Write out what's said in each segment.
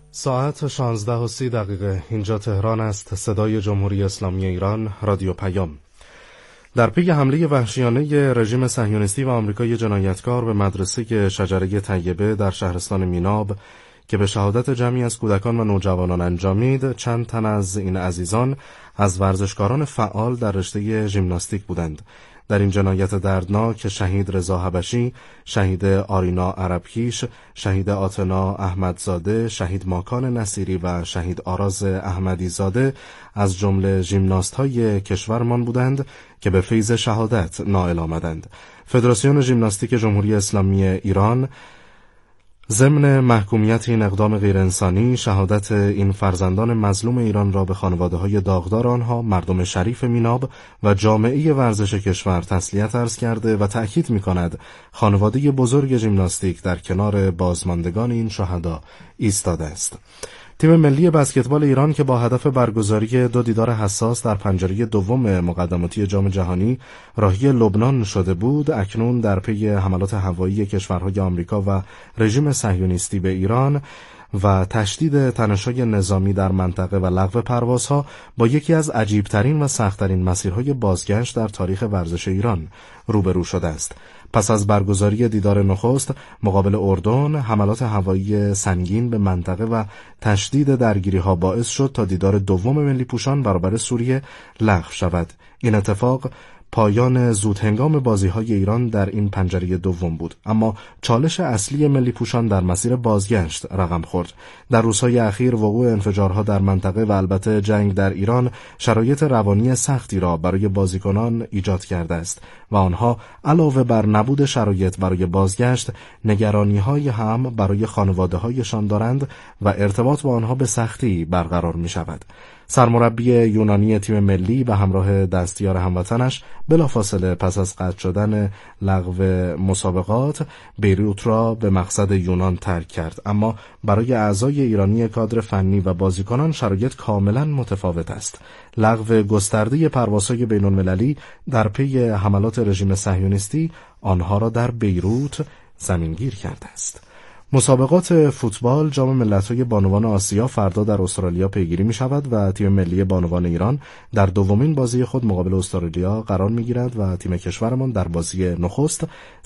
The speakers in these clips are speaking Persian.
ساعت 16:30 اینجا تهران است. صدای جمهوری اسلامی ایران، رادیو پیام. در پی حمله وحشیانه رژیم صهیونیستی و آمریکای جنایتکار به مدرسه شجره طیبه در شهرستان میناب که به شهادت جمعی از کودکان و نوجوانان انجامید، چند تن از این عزیزان از ورزشکاران فعال در رشته ژیمناستیک بودند. در این جنایت دردناک شهید رضا حبشی، شهید آرینا عربکیش، شهید آتنا احمدزاده، شهید ماکان نصیری و شهید آراز احمدی زاده از جمله ژیمناست‌های کشورمان بودند که به فیض شهادت نائل آمدند. فدراسیون ژیمناستیک جمهوری اسلامی ایران ضمن محکومیت این اقدام غیرانسانی، شهادت این فرزندان مظلوم ایران را به خانواده‌های داغدار آنها، مردم شریف میناب و جامعه ورزش کشور تسلیت عرض کرده و تأکید می‌کند خانواده بزرگ ژیمناستیک در کنار بازماندگان این شهدا ایستاده است. تیم ملی بسکتبال ایران که با هدف برگزاری 2 دیدار حساس در پنجره دوم مقدماتی جام جهانی راهی لبنان شده بود، اکنون در پی حملات هوایی کشورهای آمریکا و رژیم صهیونیستی به ایران و تشدید تنش‌های نظامی در منطقه و لغو پروازها با یکی از عجیبترین و سخت‌ترین مسیرهای بازگشت در تاریخ ورزش ایران روبرو شده است. پس از برگزاری دیدار نخست مقابل اردن، حملات هوایی سنگین به منطقه و تشدید درگیری‌ها باعث شد تا دیدار دوم ملی پوشان برابر سوریه لغو شود. این اتفاق پایان زودهنگام بازی‌های ایران در این پنجره دوم بود، اما چالش اصلی ملی پوشان در مسیر بازگشت رقم خورد. در روزهای اخیر وقوع انفجارها در منطقه و البته جنگ در ایران شرایط روانی سختی را برای بازیکنان ایجاد کرده است و آنها علاوه بر نبود شرایط برای بازگشت، نگرانی‌های هم برای خانواده‌هایشان دارند و ارتباط با آنها به سختی برقرار می‌شود. سرمربی یونانی تیم ملی به همراه دستیار هموطنش بلافاصله پس از قطع شدن لغو مسابقات بیروت را به مقصد یونان ترک کرد، اما برای اعضای ایرانی کادر فنی و بازیکنان شرایط کاملا متفاوت است. لغو گسترده پروازهای بین‌المللی در پی حملات رژیم صهیونیستی آنها را در بیروت زمینگیر کرده است. مسابقات فوتبال جام ملت‌های بانوان آسیا فردا در استرالیا پیگیری می‌شود و تیم ملی بانوان ایران در دومین بازی خود مقابل استرالیا قرار می‌گیرد و تیم کشورمان در بازی نخست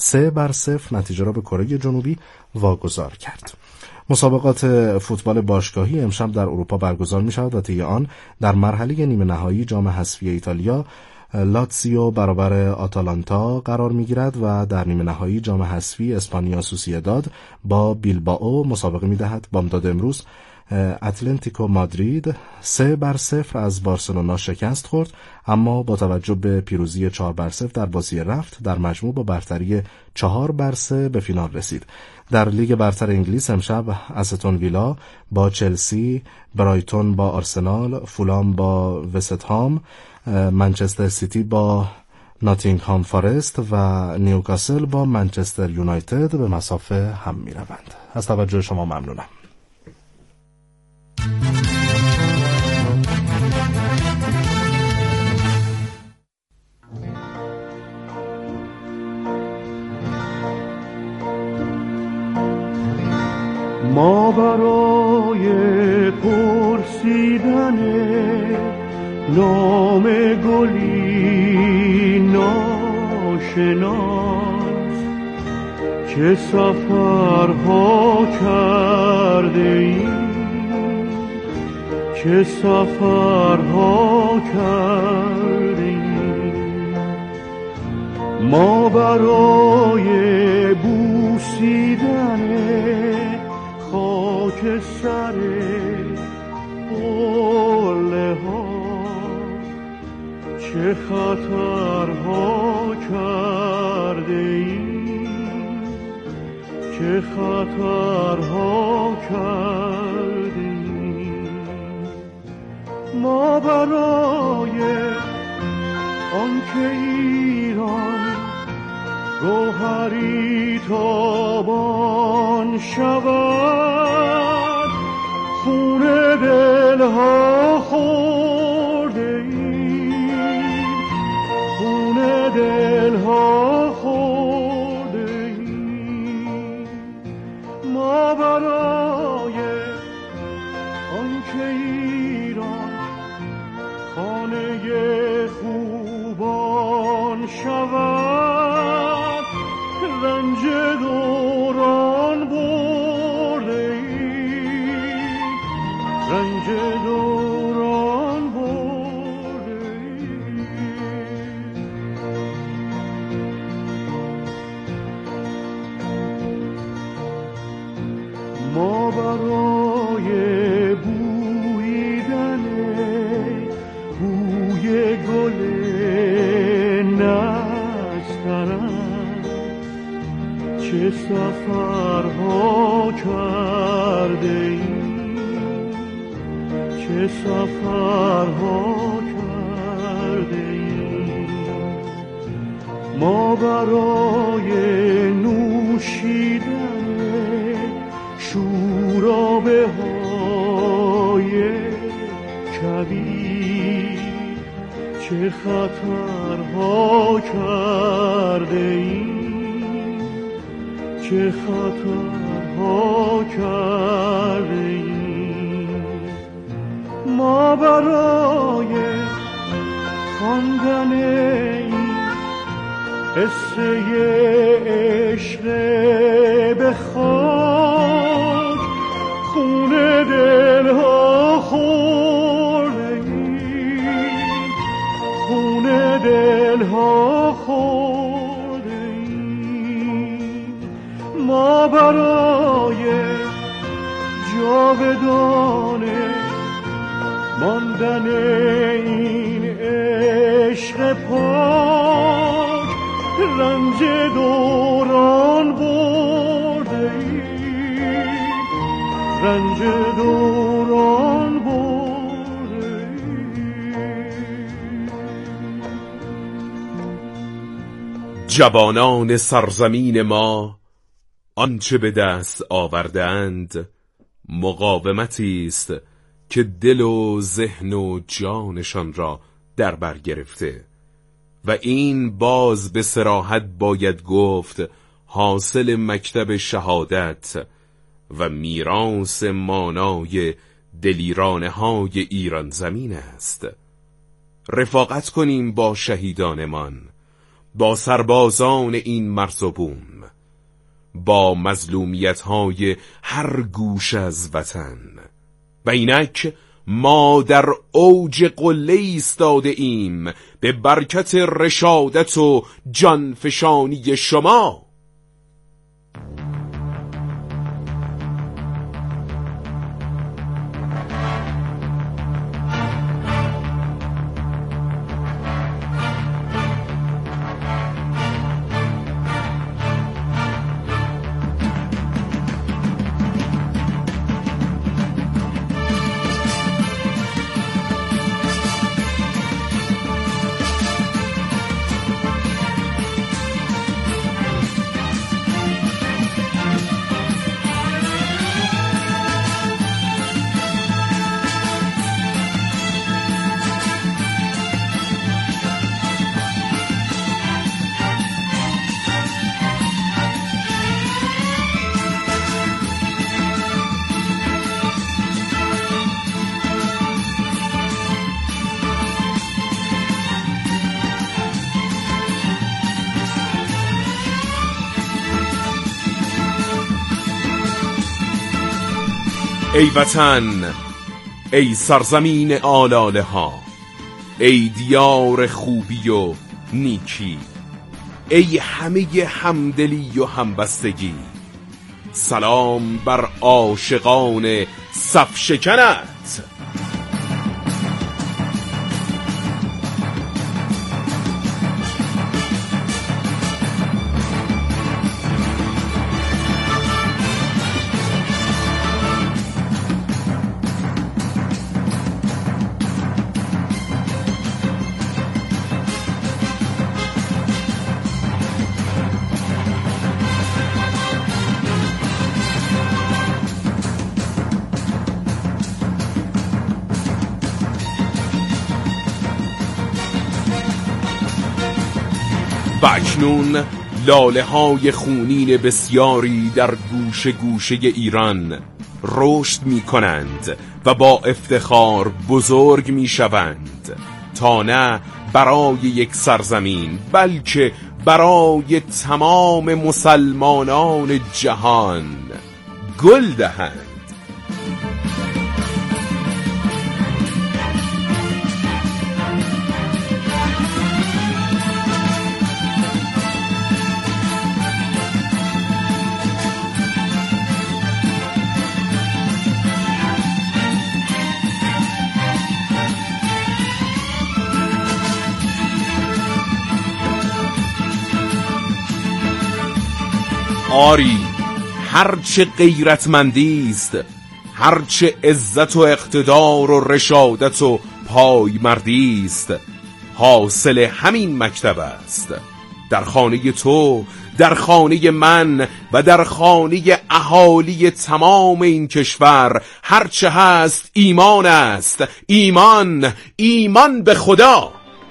3-0 نتیجه را به کره جنوبی واگذار کرد. مسابقات فوتبال باشگاهی امشب در اروپا برگزار می‌شود و طی آن در مرحله نیمه نهایی جام حذفی ایتالیا لاتزیو برابر آتالانتا قرار می‌گیرد و در نیمه نهایی جام حذفی اسپانیا سوسییداد با بیلبائو مسابقه می‌دهد. بامداد امروز اتلتیکو مادرید 3-0 از بارسلونا شکست خورد، اما با توجه به پیروزی 4-0 در بازی رفت در مجموع با برتری 4-3 به فینال رسید. در لیگ برتر انگلیس امشب استون ویلا با چلسی، برایتون با آرسنال، فولام با وست هام، منچستر سیتی با ناتینگهام فارست و نیوکاسل با منچستر یونایتد به مسافه هم می روند. از توجه شما ممنونم. ما برای پرسیدن نام گلی ناشناس چه سفرها کرده ایم، چه سفرها کرده ایم. ما برای بوسیدن خاک سر قله ها چه خطرها کرده ایم، چه خطرها کرده ایم. ما برای آنکه ایران گوهری تابان شود خون دلها خورده ایم، خون دلها خورده ایم. ما برای ما برای بویدن بوی گل نسترن چه سفرها کرده ایم، چه سفرها کرده ایم. ما برای نوشیدن شورابه های کبیر چه خطرها کرده ایم، چه خطرها کرده ایم. ما برای خواندن این قصه عشق به خاک خون دلها خورده ایم، خون دلها خورده ایم. ما برای جاودانه ماندن این عشق پاک رنج دوران برده ایم، رنج دوران برده ایم. جوانان سرزمین ما آنچه به دست آوردند مقاومتی است که دل و ذهن و جانشان را در بر گرفته و این باز به صراحت باید گفت حاصل مکتب شهادت و میراث مانای دلیرانه های ایران زمین است. رفاقت کنیم با شهیدانمان، با سربازان این مرز و بوم، با مظلومیت های هر گوش از وطن. و اینک ما در اوج قله ایستاده ایم به برکت رشادت و جانفشانی شما. ای وطن، ای سرزمین آلاله ها، ای دیار خوبی و نیکی، ای همه همدلی و همبستگی، سلام بر عاشقان صف شکنت. و اکنون لاله های خونین بسیاری در گوشه گوشه ایران رشد می کنند و با افتخار بزرگ می شوند تا نه برای یک سرزمین بلکه برای تمام مسلمانان جهان گل دهند. آری هرچه غیرتمندیست، هرچه عزت و اقتدار و رشادت و پایمردیست، حاصل همین مکتب است. در خانه تو، در خانه من و در خانه اهالی تمام این کشور هرچه هست ایمان است. ایمان، ایمان به خدا.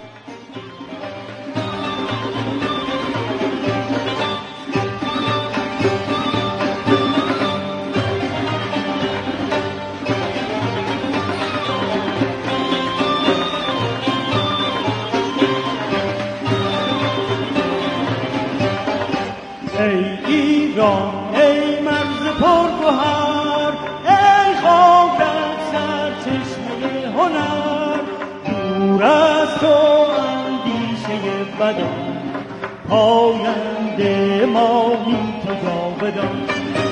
ای مرز پرگوهر، ای خاک در سرچشمه هنر، دور از تو اندیشه بدان، پاینده ماهی تو جاودان.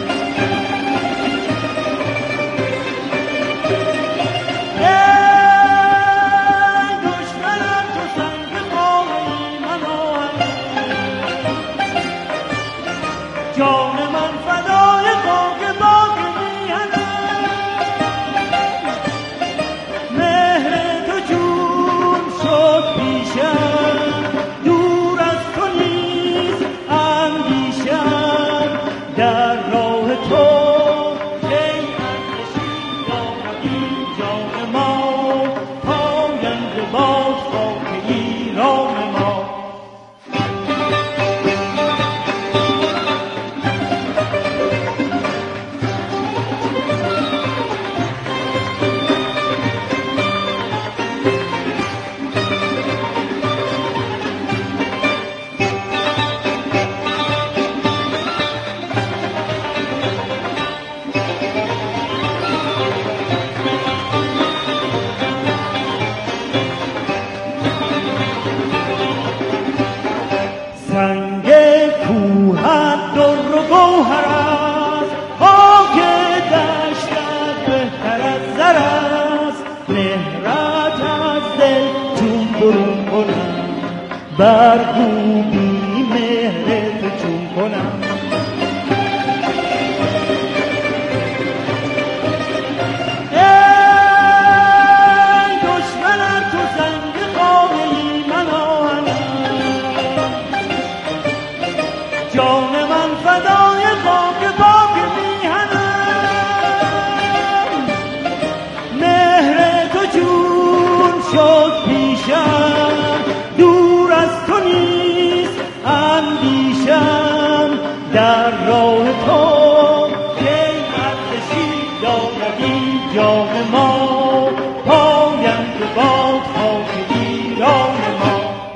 برگوبی مهرت چون کنم. ای دشمنم تو زنگ خانه‌ای من آهنم، جان من فدای خاک باک میهنم. مهر تو جون شد پیشم، دور از تو نیست اندیشم. در راه تو ای ارتشی داردی جان ما، پاینده باد خاک ایران ما.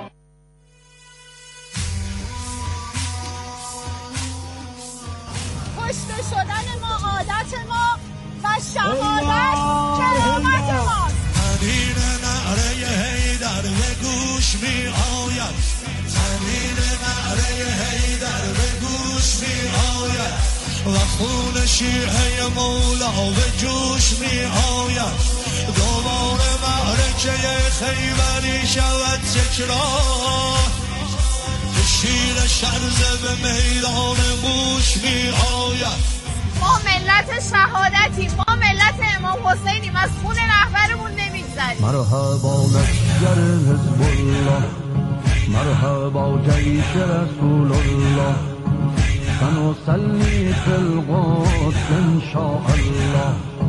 کشته شدن ما عادت ما و شهادت کرامت ماست. تنین نعره حیدر به گوش می آید، تنین نعره حیدر به گوش می آید و خون شیعه مولا به جوش می آید. دوباره معرکه خیبری شود تکرار، شیر شرزه به میدان موش می آید. ما ملت شهادتیم، ما ملت امام حسینیم، از خون رهبرمون نمیگذریم. مرحبا لشکر حزب الله، مرحبا جیش رسول الله، سنصلي في القدس ان شاء الله،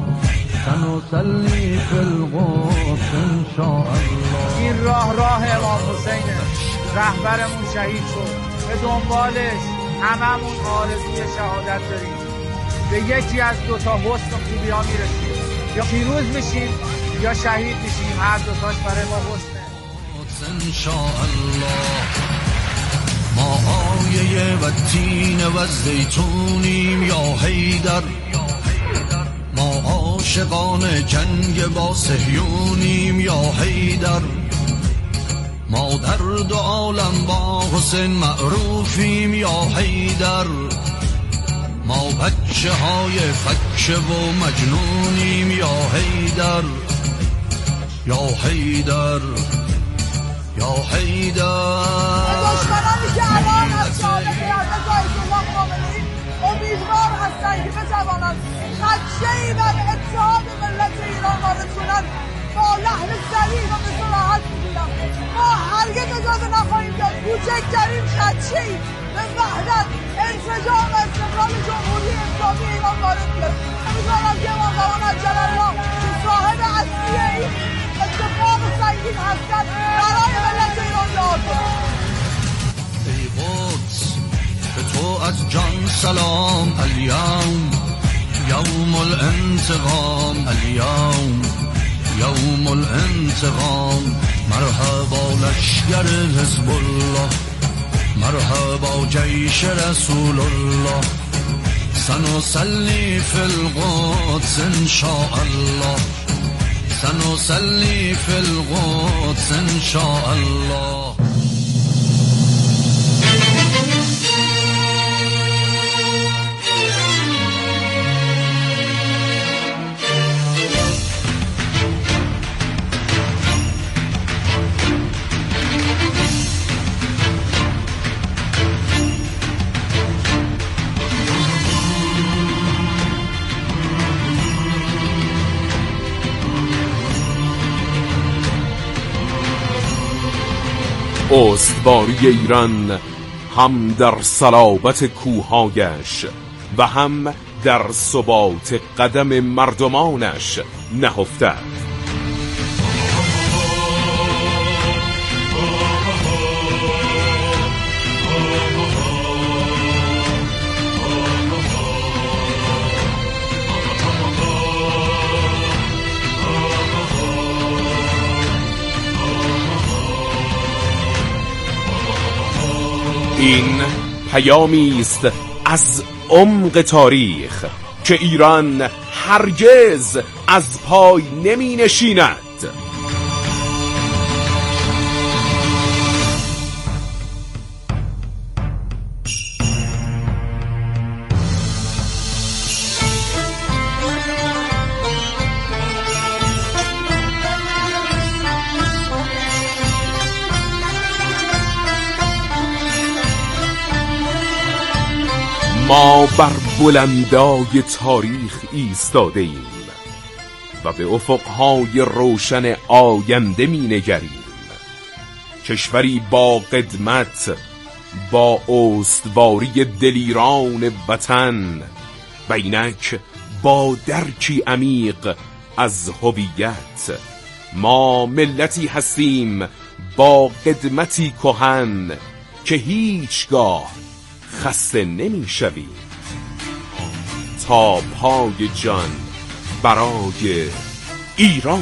سنصلي في القدس ان شاء الله. این راه امام حسینه، رهبرمون شهید شد، به دنبالش هممون آرزوی شهادت داریم. به یکی از دوتا حسن و خوبی ها میرسیم، یا پیروز میشیم یا شهید میشیم. هر دوتاش برای ما حسنه. انشاءالله ما آیه و تین و زیتونیم یا حیدر، ما عاشقان جنگ با صهیونیم یا حیدر، ما در دو عالم با حسین معروفیم یا حیدر، ما بچه های فکه و مجنونیم یا حیدر، یا حیدر، یا حیدر. دشمنانی که الان از شهادت حضرت آیت الله خامنه‌ای امیدوار هستند که بتوانند خدشه‌ای بر اتحاد ملت ایران وارد کنند. با لحن سریع و به صراحت میگویم ما هرگز اجازه نخواهیم داد کوچکترین خدشه‌ای به وحدت، انسجام و استقلال جمهوری اسلامی ایران وارد بیاد. امیدوارم که امام زمان عجل الله که صاحب اصلی این اتفاق سنگین هستند برای ملت ایران یاد کنند. ای قدس به تو از جان سلام، الیوم یوم الانتقام، الیوم یوم الانتقام. مرحبا لشگر حزب الله، مرحبا جیش رسول الله. سنصلي في القدس ان شاء الله، سنصلي في القدس ان شاء الله. استواری ایران هم در صلابت کوههایش و هم در ثبات قدم مردمانش نهفته. این پیامی است از عمق تاریخ که ایران هرگز از پای نمی نشیند. ما بر بلندای تاریخ ایستاده ایم و به افقهای روشن آینده می نگریم. کشوری با قدمت، با استواری دلیران وطن و اینک با درکی عمیق از هویت. ما ملتی هستیم با قدمتی کهن که هیچگاه خسته نمی شویم. تا پای جان برای ایرانی.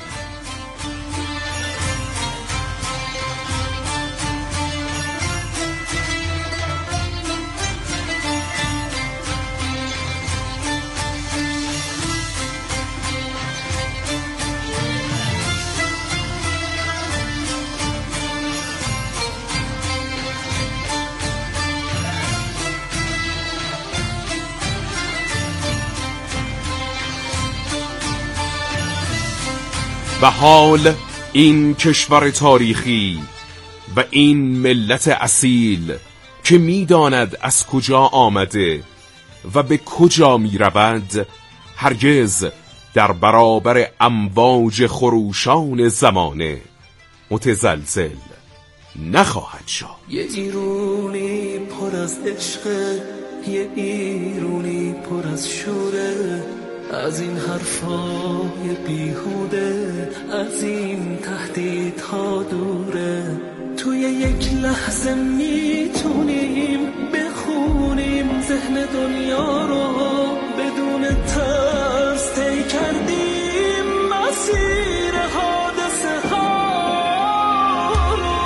و حال این کشور تاریخی و این ملت اصیل که میداند از کجا آمده و به کجا می رود هرگز در برابر امواج خروشان زمانه متزلزل نخواهد شد. یه ایرونی پر از عشق، یه ایرونی پر از شوره، از این حرفای بیهوده، از این تهدیدها دوره. توی یک لحظه میتونیم بخونیم ذهن دنیا رو، بدون ترس طی کردیم مسیر حادثه ها رو.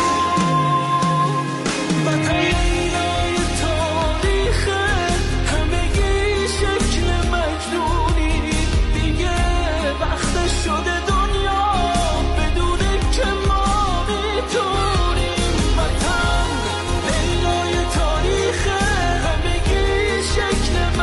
وطنای تاریخ همگی شکل مجنونی، دیگه وقت شده دنیا بدونه که ما میتونیم. وطن لیلای تاریخ همگی شکل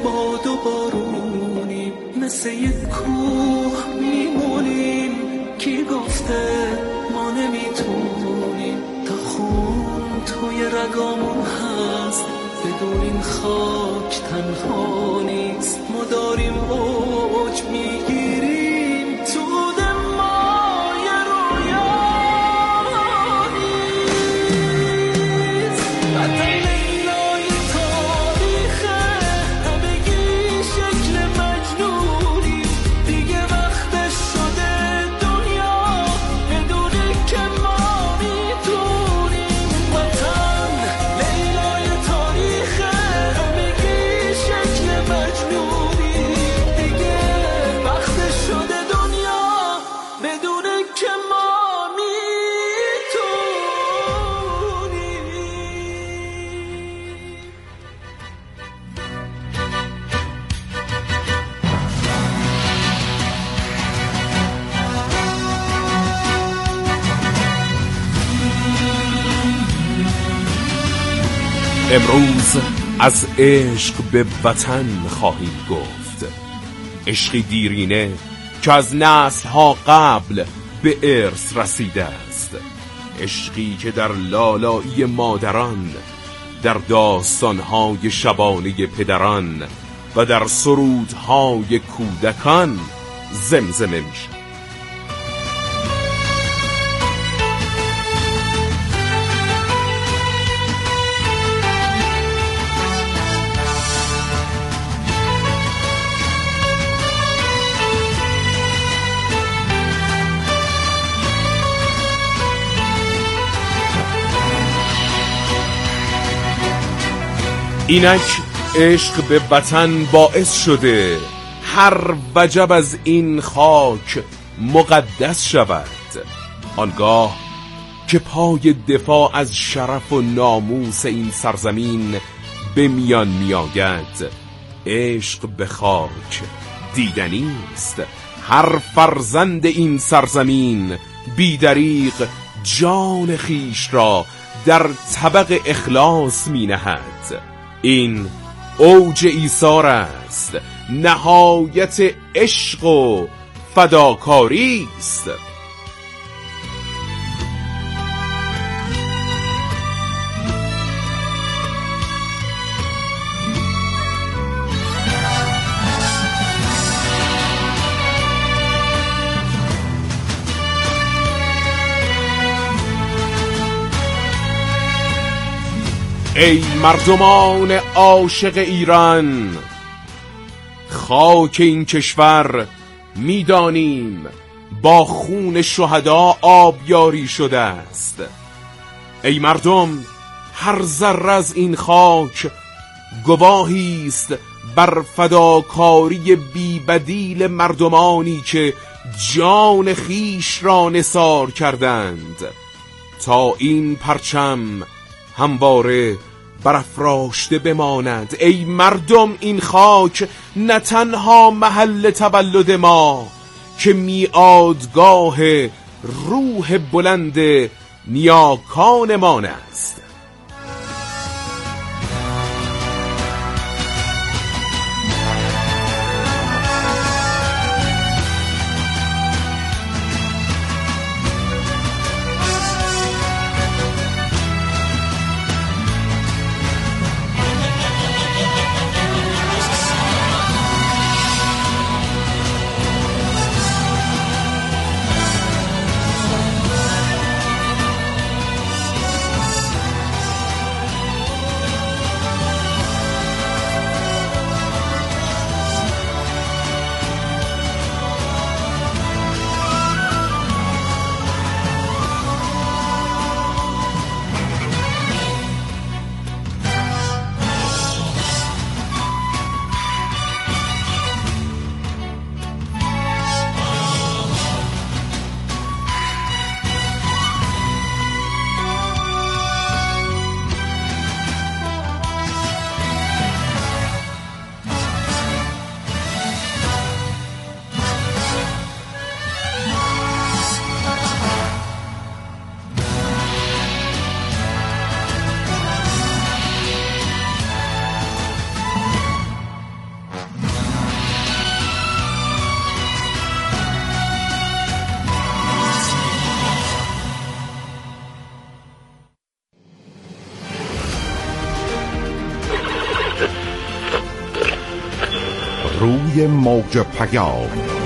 باد و بارونیم، مثل یک کوه میمونیم. کی گفته ما نمیتونیم؟ تا خون توی رگامون هست، بدون این خاک تنها نیست. ما داریم اوج میگیریم، تو ما یه رویا نیست. وطن لیلای تاریخه، همگی شکل مجنونیم. دیگه وقتش شده دنیا بدونه که ما میتونیم. وطن لیلای تاریخه، همگی شکل مجنونیم. دیگه وقتش شده دنیا بدونه که ما میتونیم. امروز از عشق به وطن خواهیم گفت، عشقی دیرینه که از نسل‌ها قبل به ارث رسیده است، عشقی که در لالایی مادران، در داستان‌های شبانه پدران و در سرودهای کودکان زمزمه میشه. اینک عشق به وطن باعث شده هر وجب از این خاک مقدس شود. آنگاه که پای دفاع از شرف و ناموس این سرزمین به میان میآید، عشق به خاک دیدنی است. هر فرزند این سرزمین بیدریغ جان خیش را در طبق اخلاص می نهد. این اوج ایثار است، نهایت عشق و فداکاری است. ای مردمان عاشق ایران، خاک این کشور میدانیم با خون شهدا آبیاری شده است. ای مردم، هر ذره از این خاک گواهی است بر فداکاری بی‌بدیل مردمانی که جان خیش را نثار کردند تا این پرچم همواره برافراشته بماند. ای مردم، این خاک نه تنها محل تولد ما که میعادگاه روح بلند نیاکانمان است. روی موج پیام.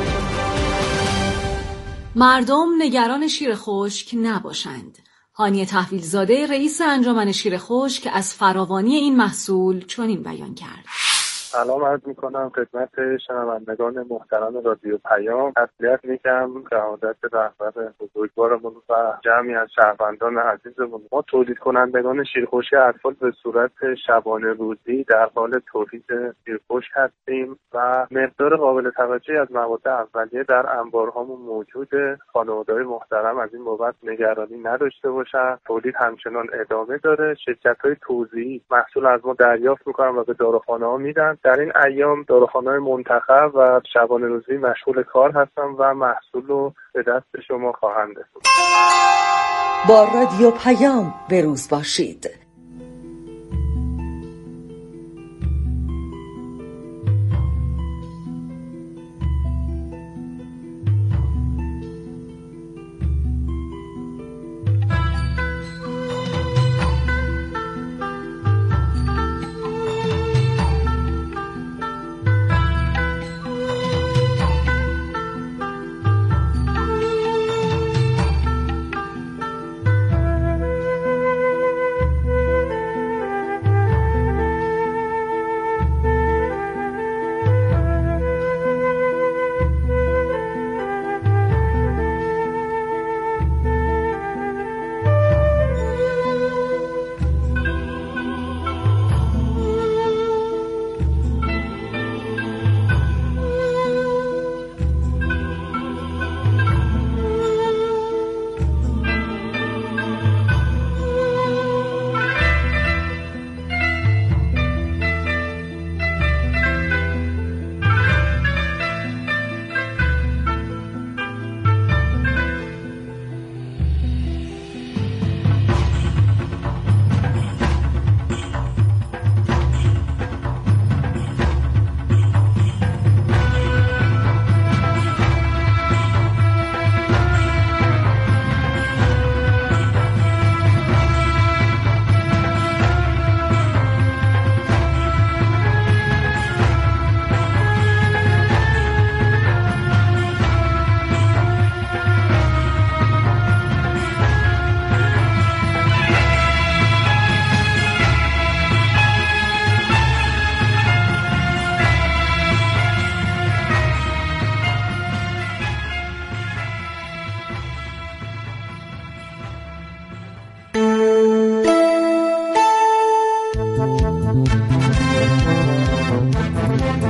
مردم نگران شیر خشک نباشند. هانی تحویلزاده رئیس انجمن شیر خشک از فراوانی این محصول چنین بیان کرد. سلام عرض میکنم خدمت شنوندگان محترم رادیو پیام. تسلیت میگم شهادت رهبر بزرگوارمون و جمعی از شهروندان عزیزمون. ما تولید کنندگان شیرخشک اطفال به صورت شبانه روزی در حال تولید شیرخشک هستیم و مقدار قابل توجهی از مواد اولیه در انبارهامون موجوده. خانواده‌های محترم از این بابت نگرانی نداشته باشن. تولید همچنان ادامه داره. شرکت‌های توزیعی محصول از ما دریافت میکنن و به داروخانه‌ها میدن. در این ایام داروخانه‌های منتخب و شبانه روزی مشغول کار هستن و محصول رو به دست شما خواهند رسوند. با رادیو پیام به روز باشید.